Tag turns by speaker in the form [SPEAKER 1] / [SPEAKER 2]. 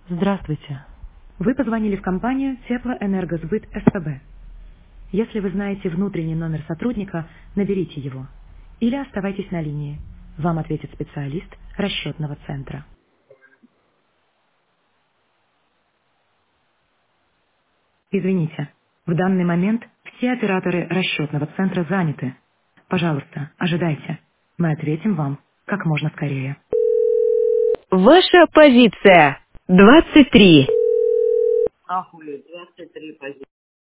[SPEAKER 1] Здравствуйте. Вы позвонили в компанию Теплоэнергосбыт СПБ. Если вы знаете внутренний номер сотрудника, наберите его. Или оставайтесь на линии. Вам ответит специалист расчетного центра. Извините, в данный момент все операторы расчетного центра заняты. Пожалуйста, ожидайте. Мы ответим вам как можно скорее. Ваша позиция 23.
[SPEAKER 2] Ахули, 23 позиции.